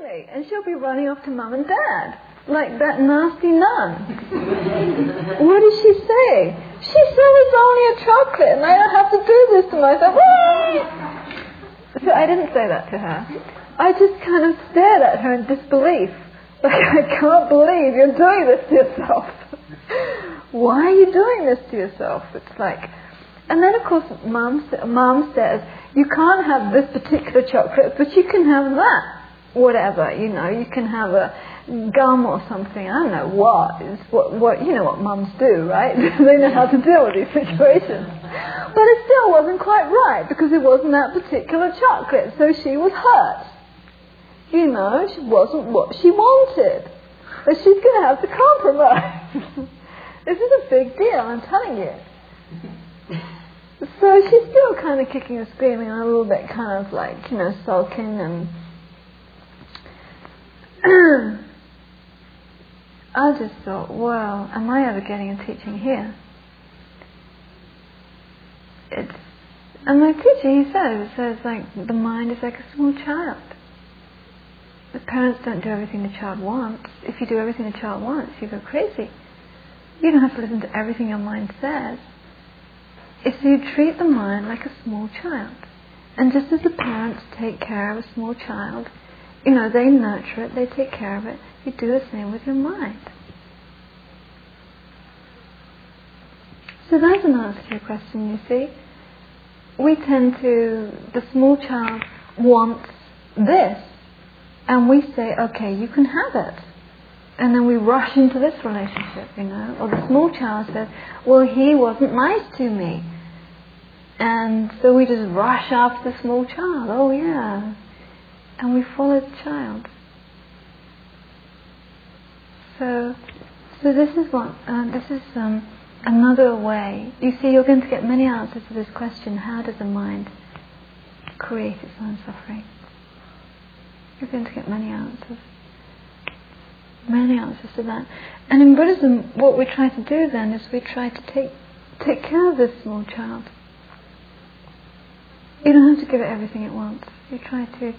me, and she'll be running off to Mum and Dad, like that nasty nun. What did she say? She said it's only a chocolate, and I don't have to do this to myself. So I didn't say that to her. I just kind of stared at her in disbelief. Like, I can't believe you're doing this to yourself. Why are you doing this to yourself? It's like... And then, of course, Mum says, you can't have this particular chocolate, but you can have that. Whatever, you can have a gum or something. I don't know what. You know what mums do, right? They know how to deal with these situations. But it still wasn't quite right, because it wasn't that particular chocolate. So she was hurt. It wasn't what she wanted. But she's going to have to compromise. This is a big deal, I'm telling you. So she's still kind of kicking and screaming, and a little bit kind of like, sulking, and I just thought, well, am I ever getting a teaching here? And my teacher, he says like, the mind is like a small child. The parents don't do everything the child wants. If you do everything the child wants, you go crazy. You don't have to listen to everything your mind says. So you treat the mind like a small child. And just as the parents take care of a small child, they nurture it, they take care of it, you do the same with your mind. So that's an answer to your question, you see. The small child wants this, and we say, okay, you can have it. And then we rush into this relationship, Or the small child says, well, he wasn't nice to me. And so we just rush after the small child. Oh, yeah. And we follow the child. So this is another way. You see, you're going to get many answers to this question: how does the mind create its own suffering? You're going to get many answers to that. And in Buddhism, what we try to do then is we try to take care of this small child. You don't have to give it everything it wants. You try to,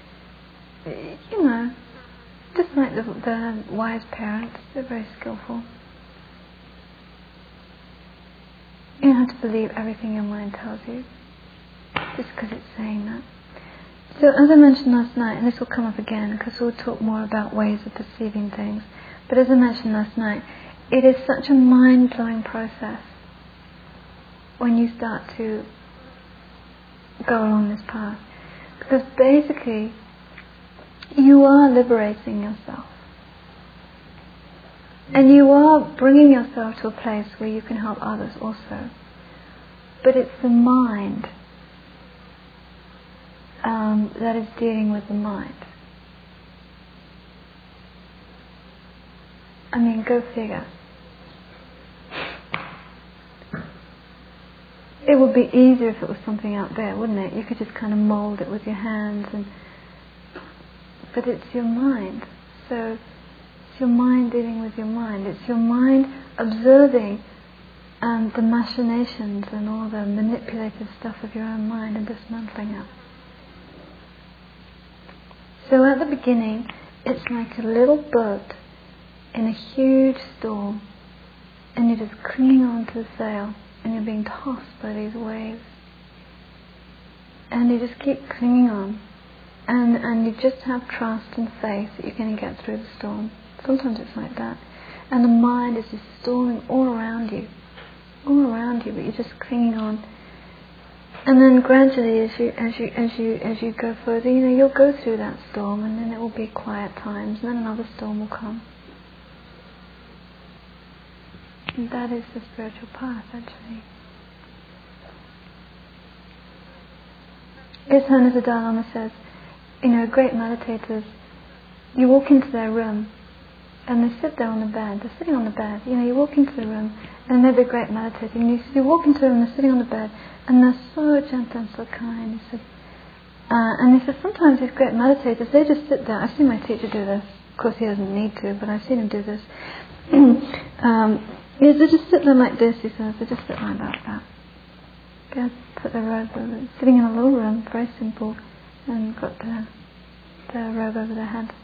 just like the wise parents, they're very skillful. You don't have to believe everything your mind tells you, just because it's saying that. So as I mentioned last night, and this will come up again, because we'll talk more about ways of perceiving things, but as I mentioned last night, it is such a mind-blowing process when you start to go along this path. Because basically, you are liberating yourself. And you are bringing yourself to a place where you can help others also. But it's the mind that is dealing with the mind. I mean, go figure. It would be easier if it was something out there, wouldn't it? You could just kind of mold it with your hands, but it's your mind. So it's your mind dealing with your mind. It's your mind observing the machinations and all the manipulative stuff of your own mind and dismantling it. So at the beginning, it's like a little boat in a huge storm, and you're just clinging onto the sail, and you're being tossed by these waves. And you just keep clinging on. And you just have trust and faith that you're going to get through the storm. Sometimes it's like that. And the mind is just storming all around you, but you're just clinging on. And then gradually, as you go further, you'll go through that storm, and then it will be quiet times, and then another storm will come. And that is the spiritual path, actually. His Holiness the Dalai Lama says, great meditators, you walk into their room, and they sit there on the bed. They're sitting on the bed. You walk into the room, and they're the great meditator. And you walk into the room, they're sitting on the bed, and they're so gentle and so kind. He said, and he said, sometimes these great meditators, they just sit there. I've seen my teacher do this. Of course, he doesn't need to, but I've seen him do this. They just sit there like this, he says. They just sit like that. They put their robes over, sitting in a little room, very simple, and got their the robe over their head.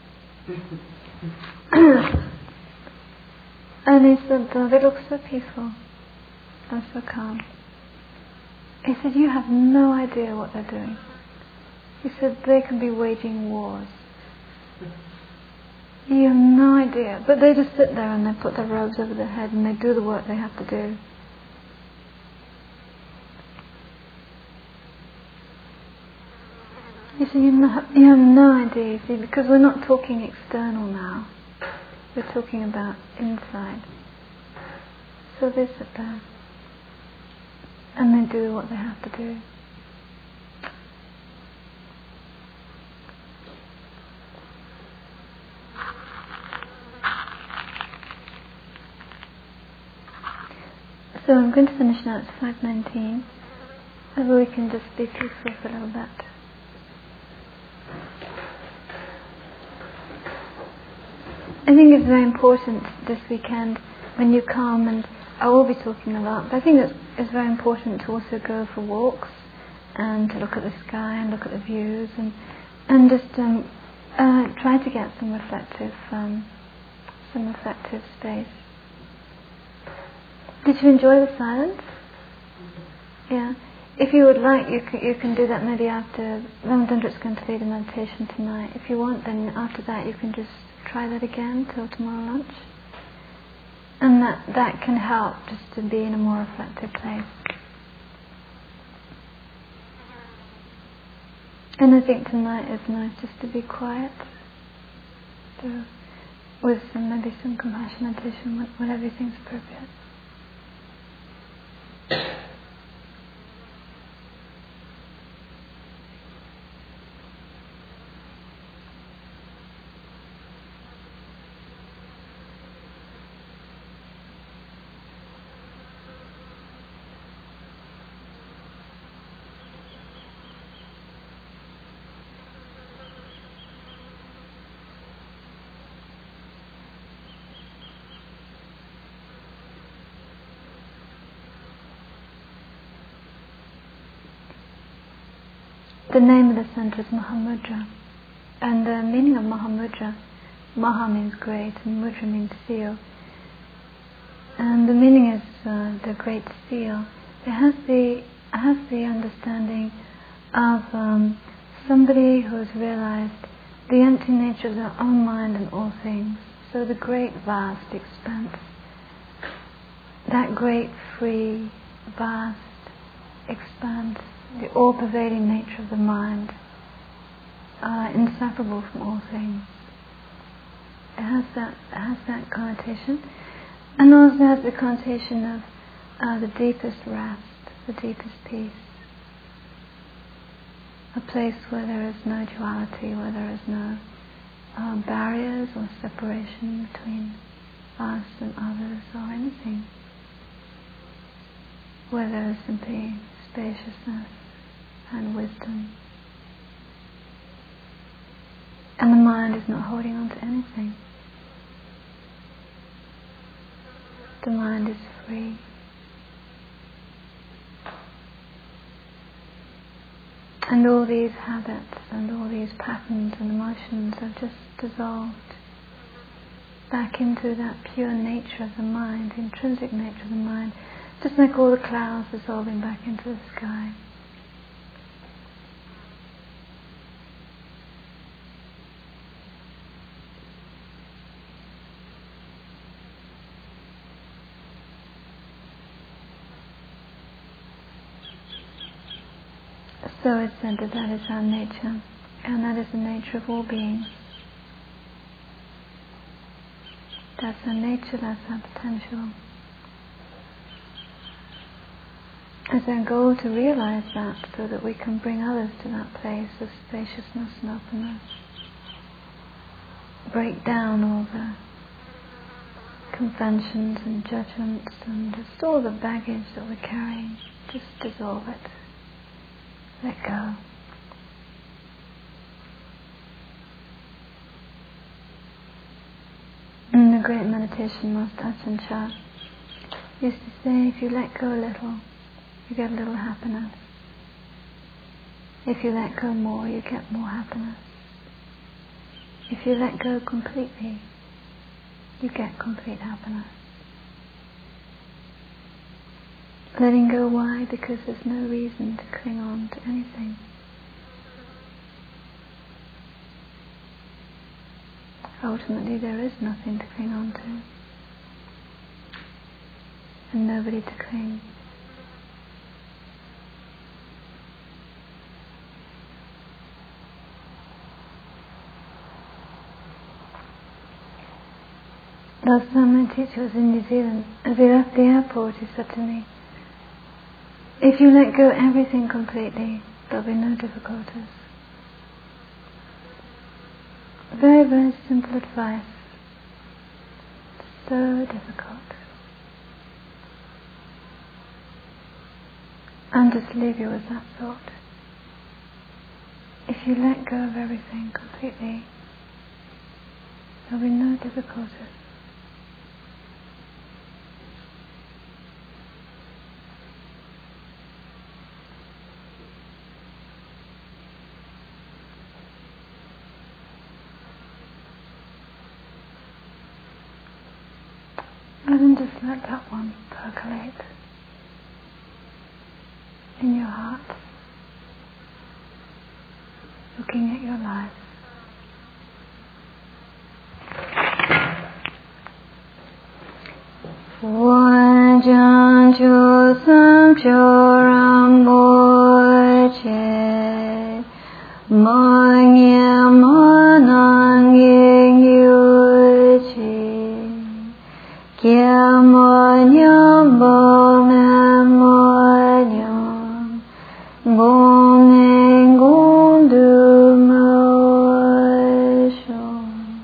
And he said, they look so peaceful and so calm. He said, you have no idea what they're doing. He said, they can be waging wars. You have no idea. But they just sit there and they put their robes over their head and they do the work they have to do. He said, you have no idea, you see, because we're not talking external now. We're talking about inside. So they sit there and they do what they have to do. So I'm going to finish now. It's 5:19. Maybe we can just be peaceful for a little bit. I think it's very important this weekend when you come, and I will be talking a lot, but I think it's very important to also go for walks and to look at the sky and look at the views and just try to get some reflective space. Did you enjoy the silence? Yeah. If you would like, you can do that maybe after. Ramachandra is going to lead a meditation tonight. If you want, then after that you can just try that again till tomorrow lunch. And that can help just to be in a more reflective place. And I think tonight is nice just to be quiet. So with maybe some compassion meditation, whatever you think is appropriate. The name of the center is Mahamudra, and the meaning of Mahamudra, Maha means great and Mudra means seal, and the meaning is the great seal. It has the understanding of somebody who has realized the empty nature of their own mind and all things. So the great vast expanse, that great free vast expanse, the all-pervading nature of the mind, inseparable from all things. It has that connotation, and also has the connotation of the deepest rest, the deepest peace. A place where there is no duality, where there is no barriers or separation between us and others or anything. Where there is simply spaciousness and wisdom. And the mind is not holding on to anything. The mind is free. And all these habits and all these patterns and emotions have just dissolved back into that pure nature of the mind, the intrinsic nature of the mind, just like all the clouds dissolving back into the sky. So it's said that is our nature, and that is the nature of all beings. That's our nature, that's our potential. It's our goal to realize that so that we can bring others to that place of spaciousness and openness. Break down all the conventions and judgments and just all the baggage that we're carrying. Just dissolve it. Let go. And the great meditation master Ajahn Chah used to say, if you let go a little, you get a little happiness. If you let go more, you get more happiness. If you let go completely, you get complete happiness. Letting go, why? Because there's no reason to cling on to anything. Ultimately, there is nothing to cling on to, and nobody to cling. Last time my teacher was in New Zealand, as we left the airport, he said to me, if you let go everything completely, there'll be no difficulties. Very, very simple advice. So difficult. And just leave you with that thought. If you let go of everything completely, there'll be no difficulties. And then just let that one percolate in your heart, looking at your life. Wajan chu sam choram boche manya manang yuchi kya manya bome manya gong gundu motion.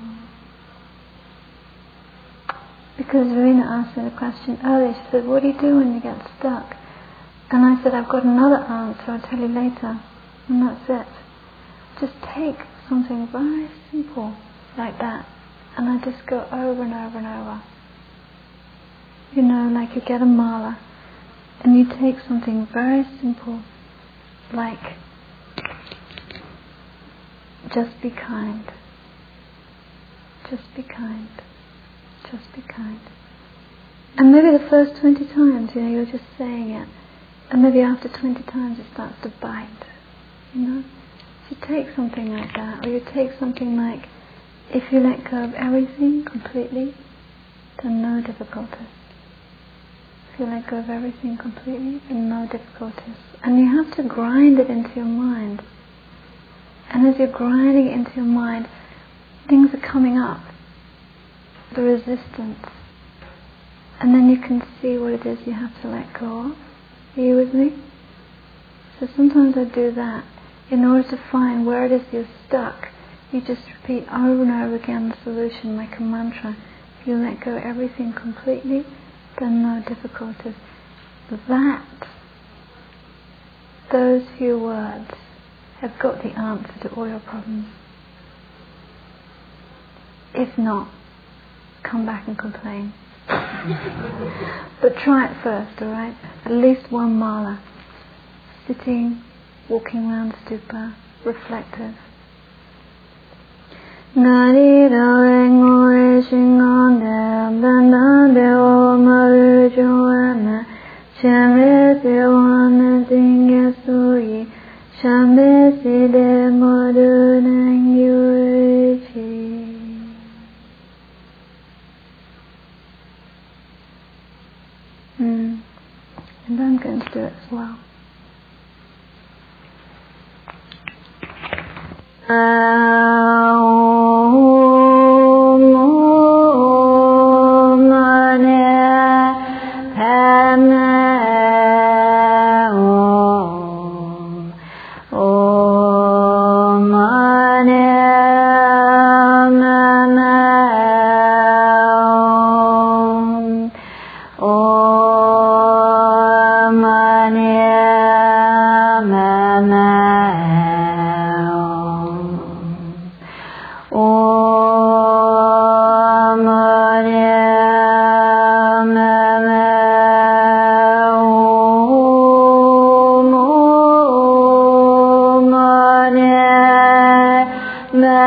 Because Verena asked me the question earlier, she said, what do you do when you get stuck? And I said, I've got another answer, I'll tell you later. And that's it. Just take something very simple like that, and I just go over and over and over. You know, like you get a mala, and you take something very simple, like, just be kind. Just be kind. Just be kind. And maybe the first 20 times, you know, you're just saying it. And maybe after 20 times it starts to bite. You know? So you take something like that, or you take something like, if you let go of everything completely, then no difficulties. If you let go of everything completely, then no difficulties. And you have to grind it into your mind. And as you're grinding it into your mind, things are coming up. The resistance, and then you can see what it is you have to let go of. Are you with me? So sometimes I do that. In order to find where it is you're stuck, you just repeat over and over again the solution like a mantra. If you let go of everything completely, then no difficulties. Those few words have got the answer to all your problems. If not, come back and complain. But try it first, alright? At least one mala. Sitting, walking around stupa, reflective. Ngari rawe ngore shingande bandande o maru joana shamre sewana dinge sui shamre side modu nangyuchi. And I'm going to do it as well.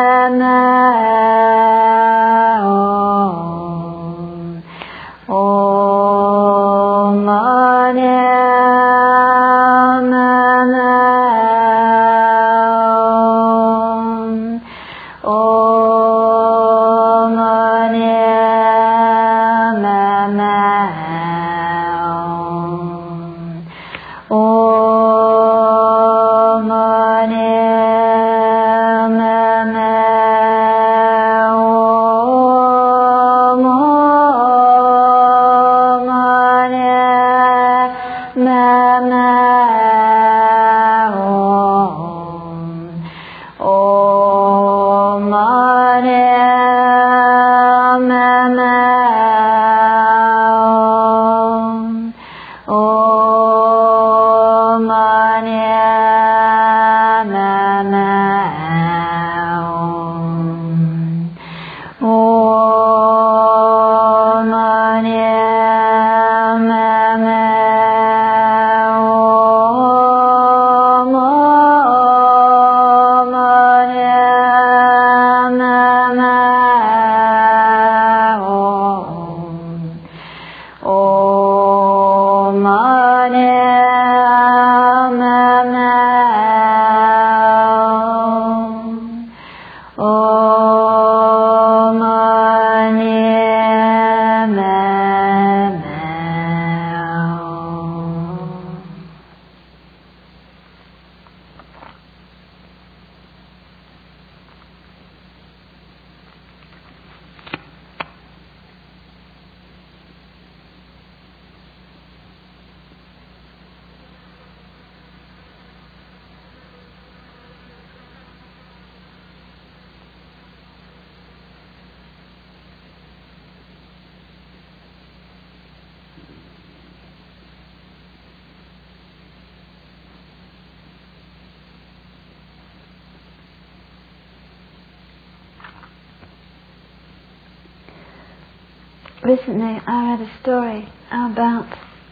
Recently I read a story about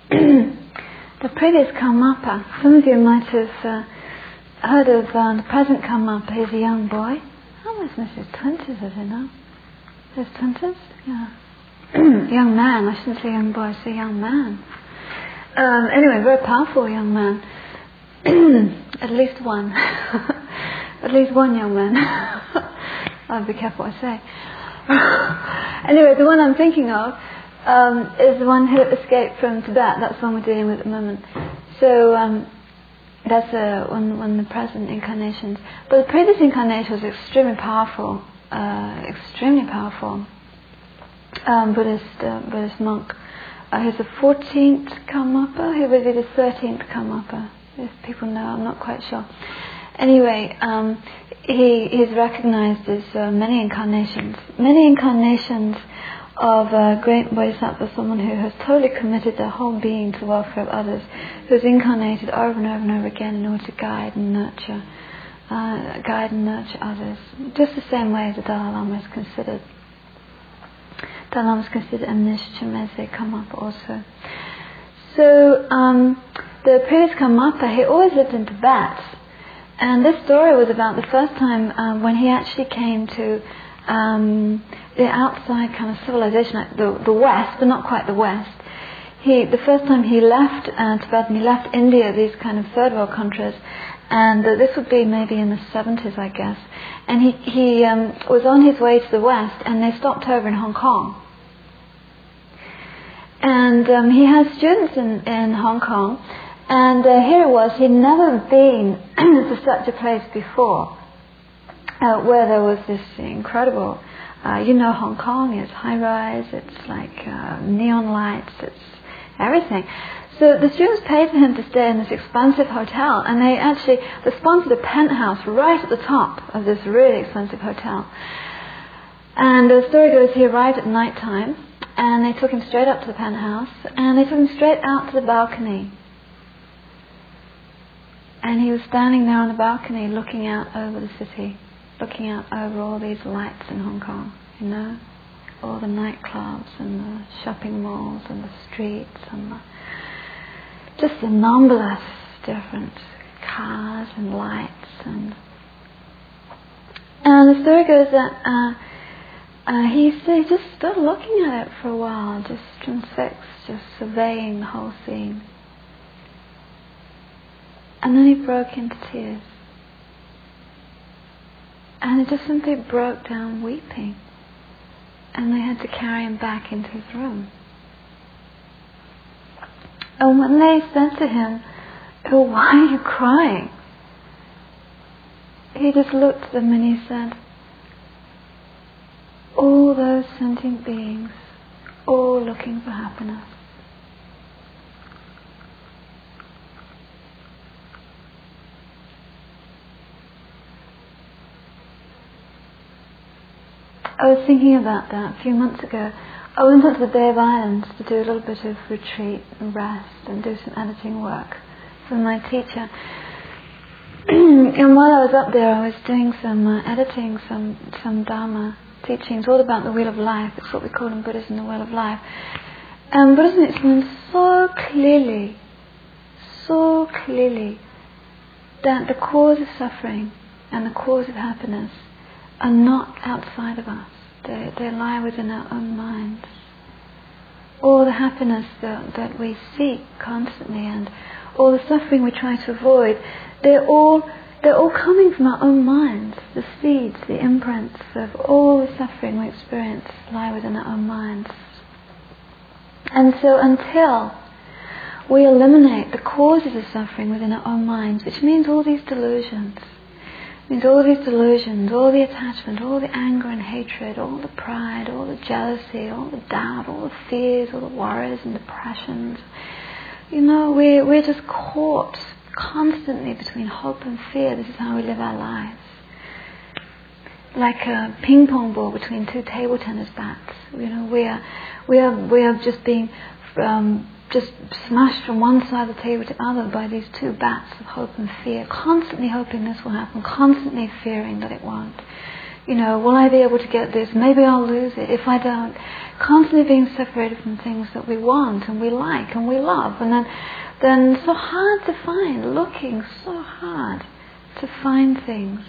the previous Karmapa. Some of you might have heard of the present Karmapa. He's a young boy. Almost in his 20s, is he now? His 20s? Yeah. Young man. I shouldn't say young boy, I say young man. Anyway, very powerful young man. At least one. At least one young man. I'll be careful what I say. Anyway, the one I'm thinking of is the one who escaped from Tibet. That's the one we're dealing with at the moment. So that's one of the present incarnations. But the previous incarnation was extremely powerful, Buddhist monk. He's the 14th Karmapa. He would be the 13th Karmapa. If people know, I'm not quite sure. Anyway, he is recognized as many incarnations of a great bodhisattva, someone who has totally committed their whole being to the welfare of others, who's incarnated over and over and over again in order to guide and nurture others, just the same way as the Dalai Lama is considered. Dalai Lama is considered a Nishcham as they come up also. So the previous Karmapa, he always lived in Tibet. And this story was about the first time when he actually came to the outside kind of civilization, like the West, but not quite the West. The first time he left Tibet and he left India, these kind of third world countries, and this would be maybe in the 70s, I guess. And he was on his way to the West, and they stopped over in Hong Kong. And he had students in Hong Kong. And here it was, he'd never been to such a place before, where there was this incredible, Hong Kong is high-rise, it's like neon lights, it's everything. So the students paid for him to stay in this expensive hotel, and they sponsored a penthouse right at the top of this really expensive hotel. And the story goes, he arrived at night time, and they took him straight up to the penthouse, and they took him straight out to the balcony. And he was standing there on the balcony looking out over the city, looking out over all these lights in Hong Kong, all the nightclubs and the shopping malls and the streets and just the numberless different cars and lights. And the story goes that he just stood looking at it for a while, just transfixed, just surveying the whole scene. And then he broke into tears. And he just simply broke down weeping. And they had to carry him back into his room. And when they said to him, "Oh, why are you crying?" he just looked at them and he said, "All those sentient beings, all looking for happiness. I was thinking about that a few months ago. I went up to the Bay of Islands to do a little bit of retreat and rest and do some editing work for my teacher. And while I was up there, I was doing some editing, some Dharma teachings, all about the Wheel of Life. It's what we call in Buddhism the Wheel of Life. And Buddhism explains so clearly that the cause of suffering and the cause of happiness are not outside of us. They lie within our own minds. All the happiness that we seek constantly and all the suffering we try to avoid, they're all coming from our own minds. The seeds, the imprints of all the suffering we experience lie within our own minds. And so until we eliminate the causes of suffering within our own minds, which means all these delusions, all the attachment, all the anger and hatred, all the pride, all the jealousy, all the doubt, all the fears, all the worries and depressions. We're just caught constantly between hope and fear. This is how we live our lives. Like a ping pong ball between two table tennis bats. We are just being just smashed from one side of the table to the other by these two bats of hope and fear, constantly hoping this will happen, constantly fearing that it won't. Will I be able to get this? Maybe I'll lose it if I don't. Constantly being separated from things that we want and we like and we love, and then so hard to find, looking so hard to find things.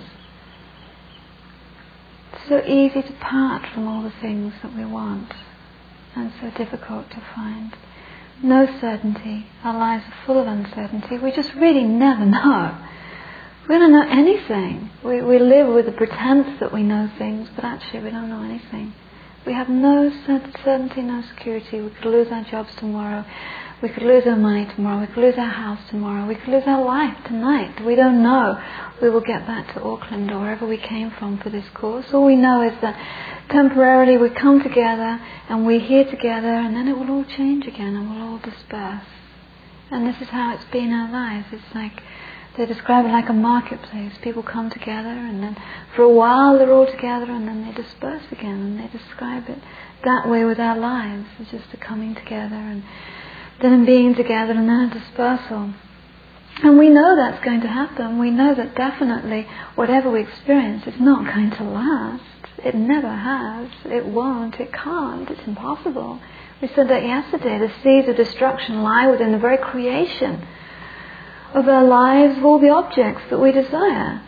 It's so easy to part from all the things that we want, and so difficult to find. No certainty. Our lives are full of uncertainty. We just really never know. We don't know anything. We live with the pretense that we know things, but actually we don't know anything. We have no certainty, no security. We could lose our jobs tomorrow. We could lose our money tomorrow. We could lose our house tomorrow. We could lose our life tonight. We don't know. We will get back to Auckland or wherever we came from for this course. All we know is that temporarily we come together and we're here together, and then it will all change again and we'll all disperse. And this is how it's been in our lives. It's like, they describe it like a marketplace. People come together and then for a while they're all together and then they disperse again, and they describe it that way with our lives. It's just a coming together and then a being together and then a dispersal. And we know that's going to happen. We know that definitely whatever we experience is not going to last. It never has. It won't. It can't. It's impossible. We said that yesterday. The seeds of destruction lie within the very creation of our lives, of all the objects that we desire.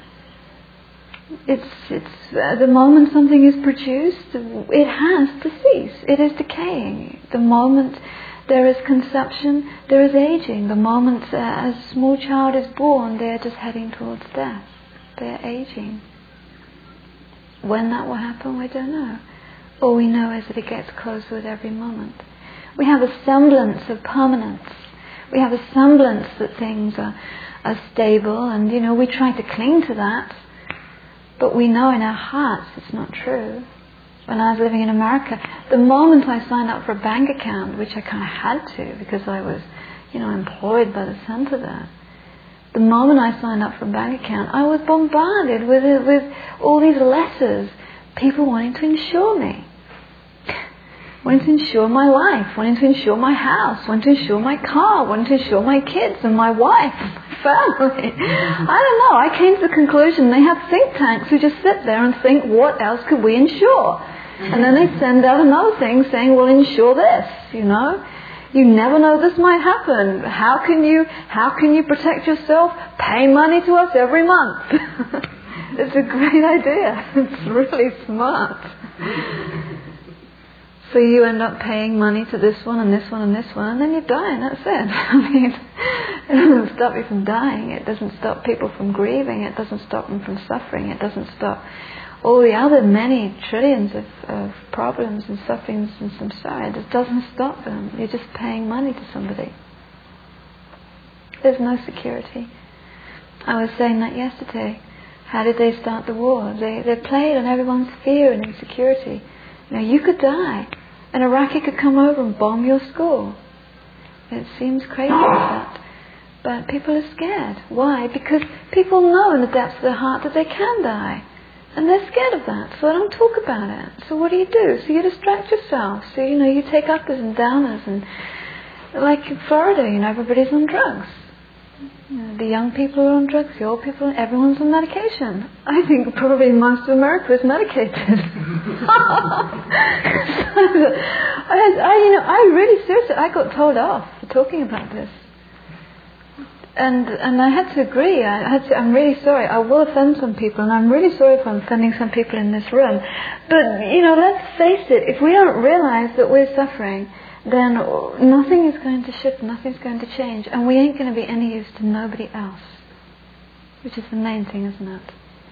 It's the moment something is produced, it has to cease. It is decaying. The moment there is conception, there is aging. The moment a small child is born, they are just heading towards death. They are aging. When that will happen, we don't know. All we know is that it gets closer with every moment. We have a semblance of permanence. We have a semblance that things are stable, and we try to cling to that, but we know in our hearts it's not true. When I was living in America, the moment I signed up for a bank account, which I kind of had to because I was, employed by the centre there, the moment I signed up for a bank account, I was bombarded with all these letters, people wanting to insure me. Wanting to insure my life, wanting to insure my house, wanting to insure my car, wanting to insure my kids and my wife and my family. I don't know, I came to the conclusion they have think tanks who just sit there and think, what else could we insure? And then they send out another thing saying, well, insure this, You never know this might happen. How can you protect yourself? Pay money to us every month. It's a great idea. It's really smart. So you end up paying money to this one and this one and this one, and then you die, and that's it. I mean, it doesn't stop you from dying. It doesn't stop people from grieving. It doesn't stop them from suffering. It doesn't stop all the other many trillions of problems and sufferings and samsara. It doesn't stop them. You're just paying money to somebody. There's no security. I was saying that yesterday. How did they start the war? They played on everyone's fear and insecurity. You know, you could die. An Iraqi could come over and bomb your school. It seems crazy that, but people are scared. Why? Because people know in the depths of their heart that they can die, and they're scared of that. So they don't talk about it. So what do? So you distract yourself. So you take uppers and downers, and like in Florida, everybody's on drugs. The young people are on drugs, the old people, everyone's on medication. I think probably most of America is medicated. I really seriously, I got told off for talking about this. And I had to agree. I'm really sorry. I will offend some people, and I'm really sorry if I'm offending some people in this room. But, let's face it, if we don't realize that we're suffering, then nothing is going to shift, nothing's going to change, and we ain't going to be any use to nobody else, which is the main thing, isn't it?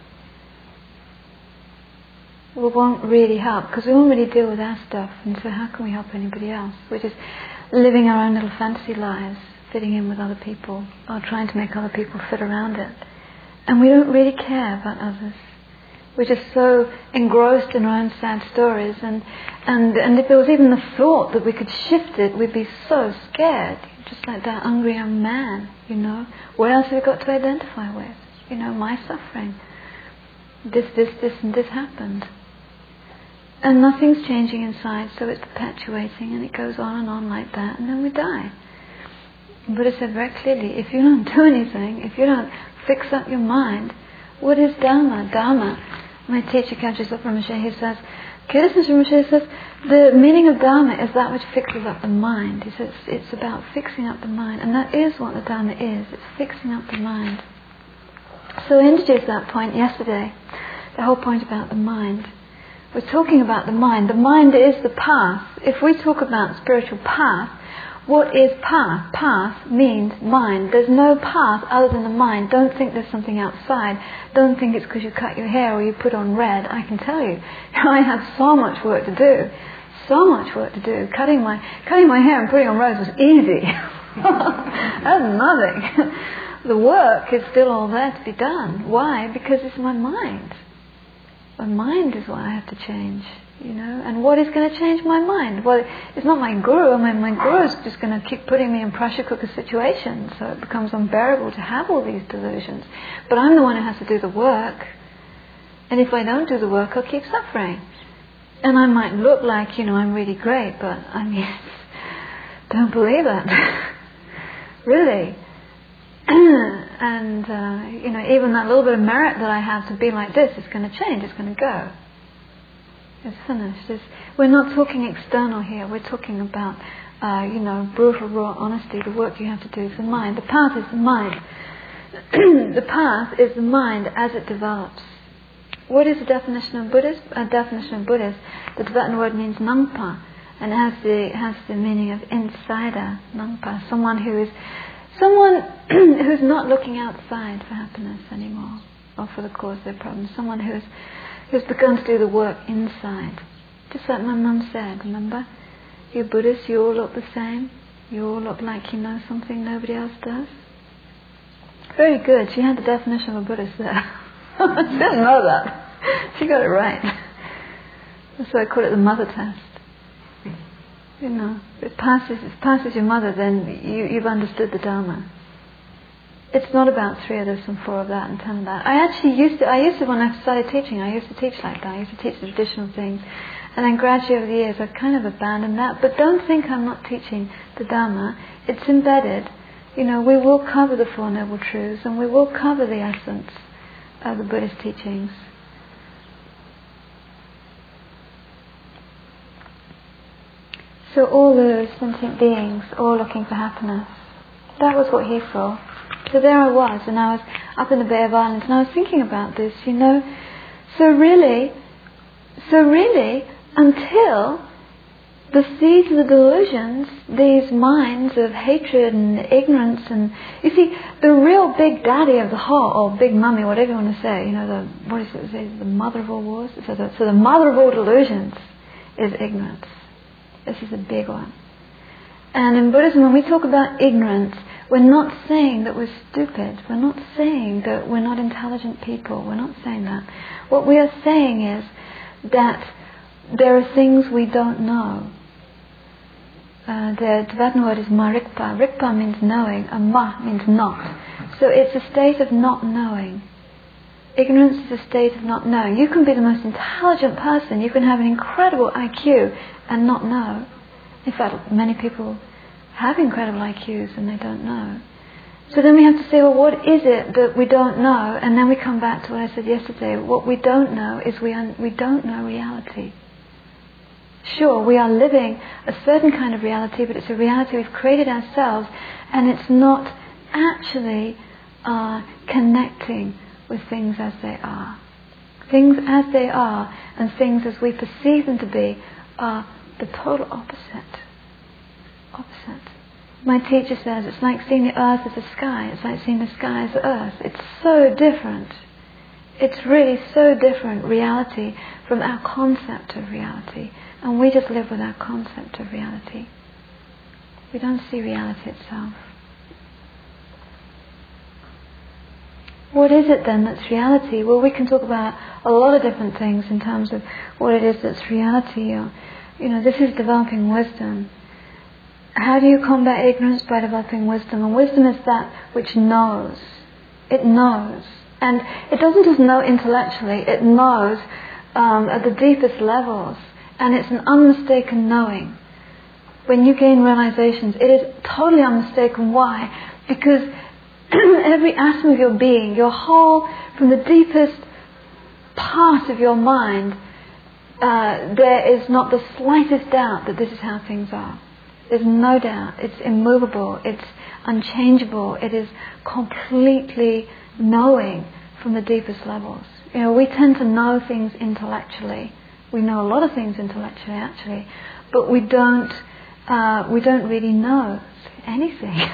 We won't really help, because we won't really deal with our stuff, and so how can we help anybody else? We're just living our own little fantasy lives, fitting in with other people, or trying to make other people fit around it, and we don't really care about others. We're just so engrossed in our own sad stories, and if there was even the thought that we could shift it, we'd be so scared, just like that hungry young man, What else have we got to identify with? My suffering. This and this happened. And nothing's changing inside, so it's perpetuating, and it goes on and on like that, and then we die. Buddha said very clearly, if you don't do anything, if you don't fix up your mind, what is Dharma? Dharma. My teacher, Kajus Rinpoche, he says, Rinpoche says, the meaning of Dharma is that which fixes up the mind. He says it's about fixing up the mind, and that is what the Dharma is. It's fixing up the mind. So I introduced that point yesterday, the whole point about the mind. We're talking about the mind. The mind is the path. If we talk about spiritual path, what is path? Path means mind. There's no path other than the mind. Don't think there's something outside. Don't think it's because you cut your hair or you put on red. I can tell you, I have so much work to do. So much work to do. Cutting my hair and putting on rose was easy. That's nothing. The work is still all there to be done. Why? Because it's my mind. My mind is what I have to change. And what is going to change my mind? Well, it's not my guru. My guru is just going to keep putting me in pressure cooker situations, so it becomes unbearable to have all these delusions. But I'm the one who has to do the work. And if I don't do the work, I'll keep suffering. And I might look like, I'm really great, but don't believe it. Really. And, even that little bit of merit that I have to be like this is going to change, it's going to go. It's finished. We're not talking external here. We're talking about, brutal, raw honesty. The work you have to do is the mind. The path is the mind. The path is the mind as it develops. What is the definition of Buddhist? The Tibetan word means nangpa, and it has the meaning of insider. Nangpa, someone who's not looking outside for happiness anymore, or for the cause of their problems. Someone who's begun to do the work inside. Just like my mum said, remember? You Buddhists, you all look the same. You all look like you know something nobody else does. Very good. She had the definition of a Buddhist there. I didn't know that. She got it right. That's why I call it the mother test. If it passes your mother, then you've understood the Dharma. It's not about 3 of this and 4 of that and 10 of that. I used to when I started teaching, I used to teach like that. I used to teach the traditional things. And then gradually over the years I've kind of abandoned that. But don't think I'm not teaching the Dharma. It's embedded. We will cover the 4 Noble Truths, and we will cover the essence of the Buddhist teachings. So all those sentient beings, all looking for happiness. That was what he saw. So there I was, and I was up in the Bay of Islands, and I was thinking about this, So really, until the seeds of the delusions, these minds of hatred and ignorance, and you see, the real big daddy of the whole, or big mummy, whatever you want to say, the mother of all wars. So the mother of all delusions is ignorance. This is a big one. And in Buddhism, when we talk about ignorance, we're not saying that we're stupid. We're not saying that we're not intelligent people. We're not saying that. What we are saying is that there are things we don't know. The Tibetan word is marikpa. Rikpa means knowing, and ma means not. So it's a state of not knowing. Ignorance is a state of not knowing. You can be the most intelligent person. You can have an incredible IQ and not know. In fact, many people have incredible IQs and they don't know. So then we have to say, well, what is it that we don't know? And then we come back to what I said yesterday. What we don't know is we don't know reality. Sure, we are living a certain kind of reality, but it's a reality we've created ourselves, and it's not actually connecting with things as they are. Things as they are and things as we perceive them to be are the total opposite. My teacher says it's like seeing the earth as the sky. It's like seeing the sky as the earth. It's so different. It's really so different, reality, from our concept of reality. And we just live with our concept of reality. We don't see reality itself. What is it then that's reality? Well, we can talk about a lot of different things in terms of what it is that's reality. This is developing wisdom. How do you combat ignorance? By developing wisdom. And wisdom is that which knows. It knows. And it doesn't just know intellectually, it knows at the deepest levels. And it's an unmistaken knowing. When you gain realizations, it is totally unmistaken. Why? Because every atom of your being, your whole, from the deepest part of your mind, there is not the slightest doubt that this is how things are. There's no doubt. It's immovable. It's unchangeable. It is completely knowing from the deepest levels. We tend to know things intellectually. We know a lot of things intellectually, actually, but we don't really know anything.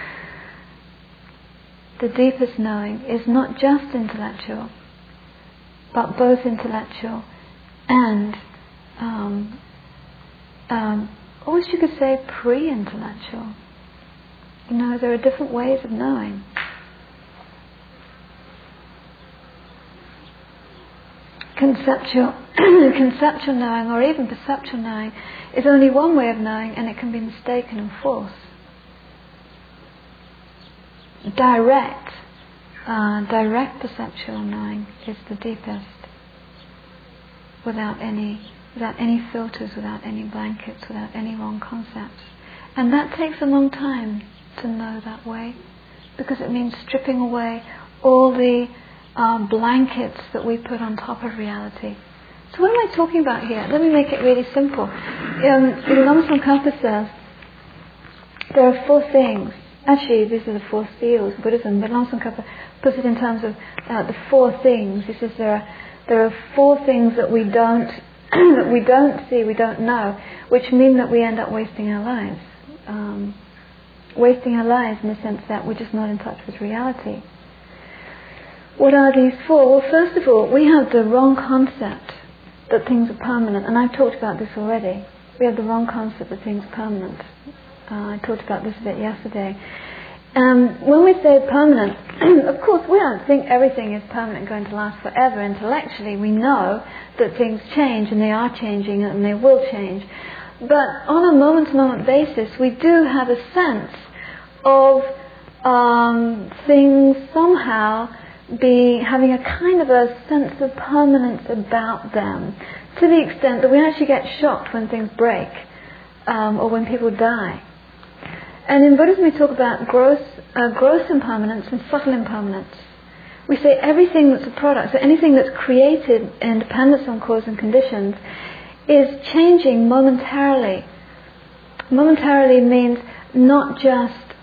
The deepest knowing is not just intellectual, but both intellectual and, almost you could say, pre-intellectual. There are different ways of knowing. Conceptual knowing, or even perceptual knowing, is only one way of knowing, and it can be mistaken and false. Direct perceptual knowing is the deepest, without any filters, without any blankets, without any wrong concepts. And that takes a long time to know that way, because it means stripping away all the blankets that we put on top of reality. So what am I talking about here? Let me make it really simple. Lama Tsongkhapa says there are four things. Actually, these are the four seals of Buddhism, but Lama Tsongkhapa puts it in terms of the four things. He says there are four things that we don't see, we don't know, which mean that we end up wasting our lives. Wasting our lives in the sense that we're just not in touch with reality. What are these four? Well, first of all, we have the wrong concept that things are permanent, and I've talked about this already. We have the wrong concept that things are permanent. I talked about this a bit yesterday. When we say permanent, of course we don't think everything is permanent, going to last forever. Intellectually we know that things change, and they are changing, and they will change. But on a moment-to-moment basis, we do have a sense of things somehow having a kind of a sense of permanence about them, to the extent that we actually get shocked when things break, or when people die. And in Buddhism we talk about gross impermanence and subtle impermanence. We say everything that's a product, so anything that's created in dependence on cause and conditions, is changing momentarily. Momentarily means not just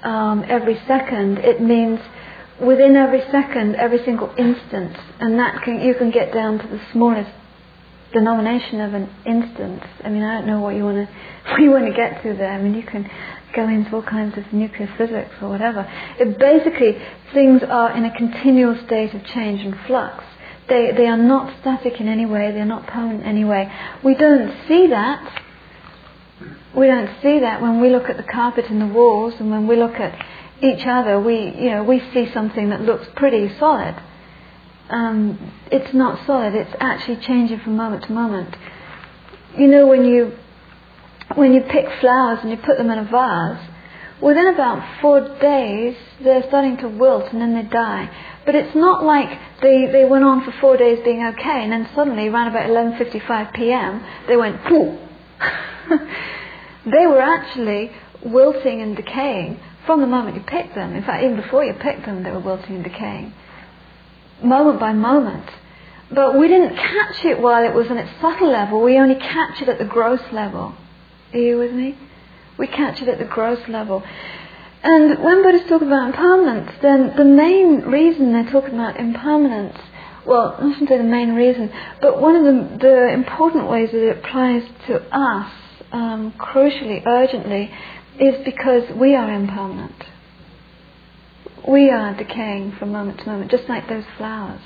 every second, it means within every second, every single instant, and you can get down to the smallest denomination of an instance. I mean, I don't know what you want to get to there. I mean, you can go into all kinds of nuclear physics or whatever. Basically, things are in a continual state of change and flux. They are not static in any way. They're not permanent in any way. We don't see that. We don't see that when we look at the carpet and the walls, and when we look at each other. We see something that looks pretty solid. It's not solid. It's actually changing from moment to moment. You know, when you pick flowers and you put them in a vase, within about 4 days they're starting to wilt and then they die. But it's not like they went on for 4 days being okay, and then suddenly around about 11:55 p.m. they went poof. They were actually wilting and decaying from the moment you picked them. In fact, even before you picked them, they were wilting and decaying, moment by moment. But we didn't catch it while it was on its subtle level. We only catch it at the gross level. Are you with me? We catch it at the gross level. And when Buddhists talk about impermanence, then the main reason they're talking about impermanence, well, I shouldn't say the main reason, but one of the important ways that it applies to us, crucially, urgently, is because we are impermanent. We are decaying from moment to moment, just like those flowers.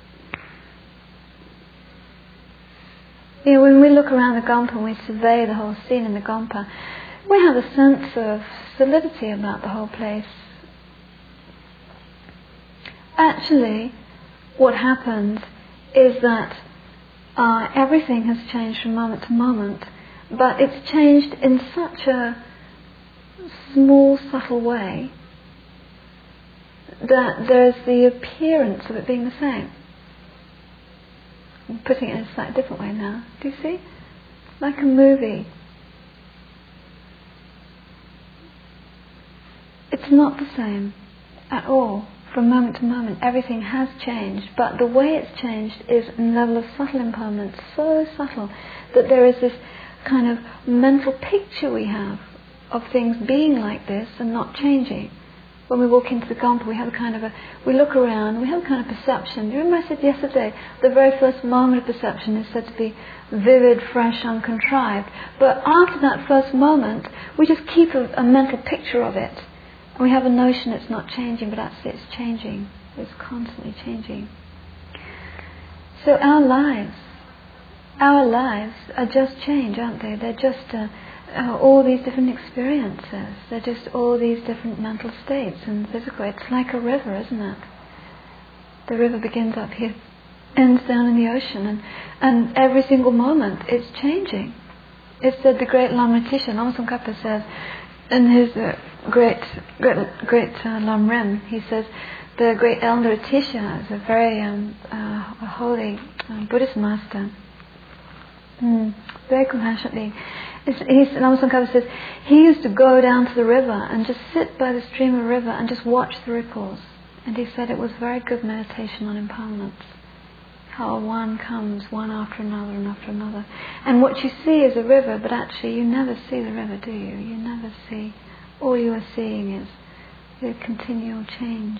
You know, when we look around the Gompa and we survey the whole scene in the Gompa, we have a sense of solidity about the whole place. Actually, what happens is that everything has changed from moment to moment, but it's changed in such a small, subtle way that there's the appearance of it being the same. I'm putting it in a slightly different way now. Do you see? Like a movie. It's not the same at all. From moment to moment, everything has changed, but the way it's changed is a level of subtle impermanence, so subtle that there is this kind of mental picture we have of things being like this and not changing. When we walk into the Gompa, we look around, we have a kind of perception. Do you remember I said yesterday, the very first moment of perception is said to be vivid, fresh, uncontrived. But after that first moment, we just keep a mental picture of it. And we have a notion it's not changing, but actually it's changing. It's constantly changing. So our lives are just change, aren't they? They're just all these different experiences. They're just all these different mental states and physical. It's like a river, isn't it? The river begins up here, ends down in the ocean, and every single moment it's changing. It's said the great Lam Rinpoche, Lama Tsongkhapa says, in his great Lam Rim, he says, the great elder Atisha is a very a holy Buddhist master. Very compassionately. Lama Tsongkhapa says he used to go down to the river and just sit by the stream of the river and just watch the ripples. And he said it was very good meditation on impermanence. How one comes one after another and after another. And what you see is a river, but actually you never see the river, do you? You never see. All you are seeing is the continual change.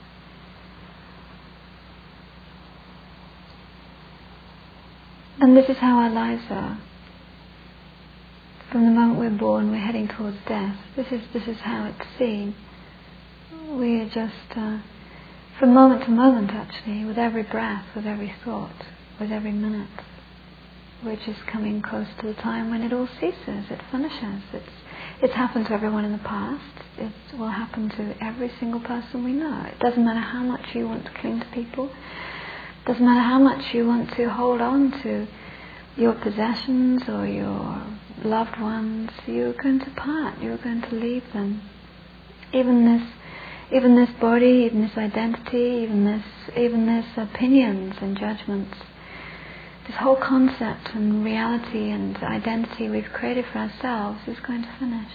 And this is how our lives are. From the moment we're born, we're heading towards death. This is how it's seen. We are just, from moment to moment actually, with every breath, with every thought, with every minute, we're just coming close to the time when it all ceases, it finishes. It's happened to everyone in the past. It will happen to every single person we know. It doesn't matter how much you want to cling to people. It doesn't matter how much you want to hold on to your possessions or your loved ones. You're going to part. You're going to leave them. Even this body, even this identity, even this opinions and judgments. This whole concept and reality and identity we've created for ourselves is going to finish.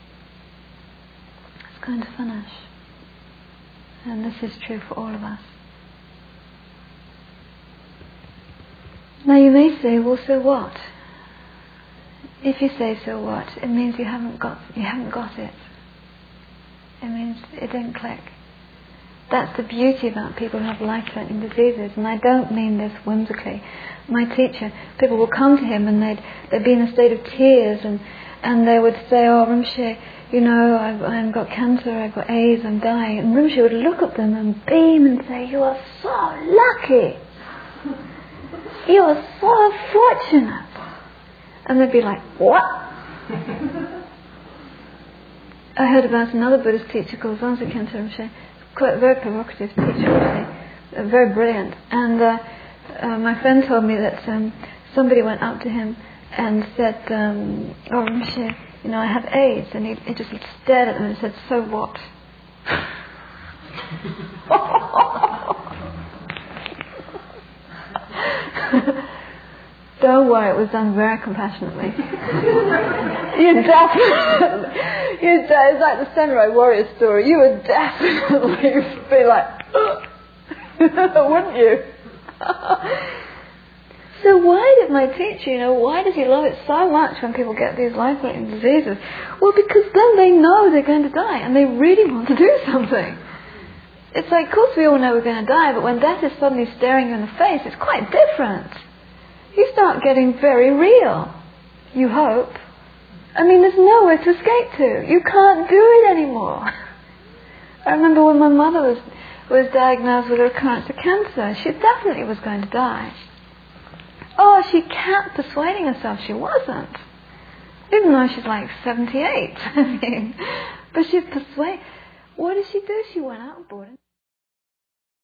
It's going to finish. And this is true for all of us. Now you may say, well, so what? If you say so what, it means you haven't got it. It means it didn't click. That's the beauty about people who have life-threatening diseases, and I don't mean this whimsically. My teacher, people would come to him and they'd be in a state of tears, and they would say, "Oh, Rinpoche, you know, I've got cancer, I've got AIDS, I'm dying." And Rinpoche would look at them and beam and say, "You are so lucky. You are so fortunate." And they'd be like, "What?" I heard about another Buddhist teacher called Zonsa Khenpo Rinpoche, quite a very provocative teacher, actually, very brilliant. And my friend told me that somebody went up to him and said, "Oh, Rinpoche, you know, I have AIDS." And he just stared at them and said, "So what?" Don't worry, it was done very compassionately. It's like the samurai warrior story. You would definitely be like, wouldn't you? So why did my teacher, why does he love it so much when people get these life-threatening diseases? Well, because then they know they're going to die and they really want to do something. It's like, of course we all know we're going to die, but when death is suddenly staring you in the face, it's quite different. You start getting very real. You hope. I mean, there's nowhere to escape to. You can't do it anymore. I remember when my mother was diagnosed with a recurrence of cancer, she definitely was going to die. Oh, she kept persuading herself she wasn't. Even though she's like 78. I mean, but she persuaded. What did she do? She went out and bought it.